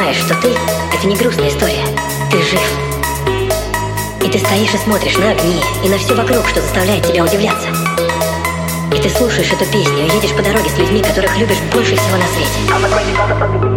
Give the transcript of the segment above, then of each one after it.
понимаешь, что ты — это не грустная история. Ты жив. И ты стоишь и смотришь на огни и на все вокруг, что заставляет тебя удивляться. И ты слушаешь эту песню и едешь по дороге с людьми, которых любишь больше всего на свете.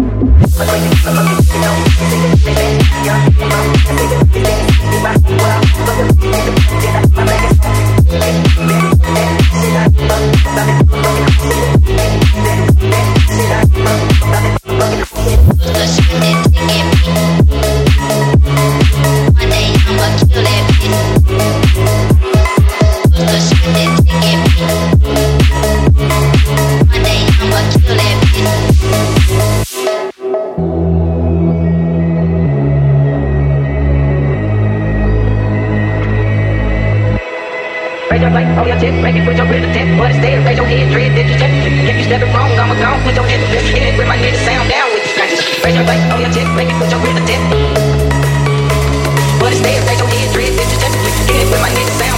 Raise your light, all your tip, make it put your grip to tip. But instead, raise your head, dread, did you check? If you stepping wrong, I'ma gone, put your head to this. Hit it with my nigga sound down with the scratches. Raise your light, all your tip, make it put your grip to tip. But instead, raise your head, dread, did you check? Hit it with my nigga sound